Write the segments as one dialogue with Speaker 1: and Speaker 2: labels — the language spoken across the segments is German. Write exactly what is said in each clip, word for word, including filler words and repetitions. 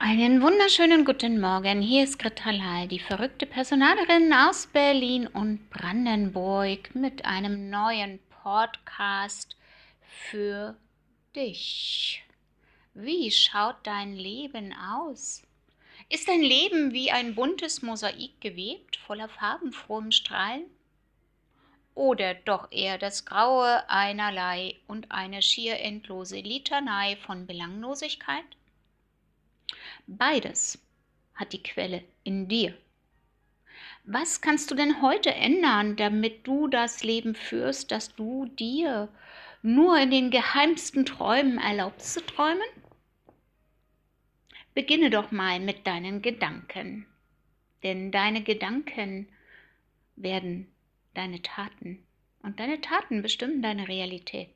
Speaker 1: Einen wunderschönen guten Morgen. Hier ist Greta Lal, die verrückte Personalerin aus Berlin und Brandenburg mit einem neuen Podcast für dich. Wie schaut dein Leben aus? Ist dein Leben wie ein buntes Mosaik gewebt, voller farbenfrohem Strahlen? Oder doch eher das graue Einerlei und eine schier endlose Litanei von Belanglosigkeit? Beides hat die Quelle in dir. Was kannst du denn heute ändern, damit du das Leben führst, das du dir nur in den geheimsten Träumen erlaubst zu träumen? Beginne doch mal mit deinen Gedanken, denn deine Gedanken werden deine Taten und deine Taten bestimmen deine Realität.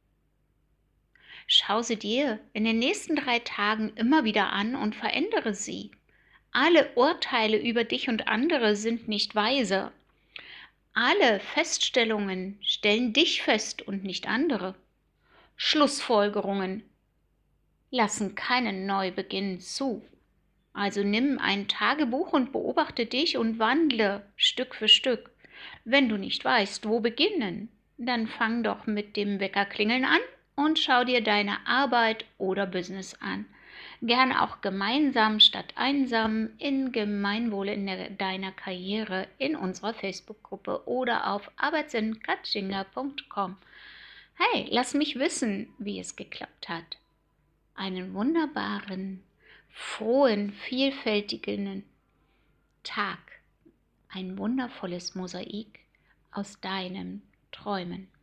Speaker 1: Schau sie dir in den nächsten drei Tagen immer wieder an und verändere sie. Alle Urteile über dich und andere sind nicht weise. Alle Feststellungen stellen dich fest und nicht andere. Schlussfolgerungen lassen keinen Neubeginn zu. Also nimm ein Tagebuch und beobachte dich und wandle Stück für Stück. Wenn du nicht weißt, wo beginnen, dann fang doch mit dem Weckerklingeln an und schau dir deine Arbeit oder Business an. Gern auch gemeinsam statt einsam, in Gemeinwohl in der, deiner Karriere, in unserer Facebook-Gruppe oder auf arbeitsin katschinga punkt com. Hey, lass mich wissen, wie es geklappt hat. Einen wunderbaren, frohen, vielfältigen Tag. Ein wundervolles Mosaik aus deinen Träumen.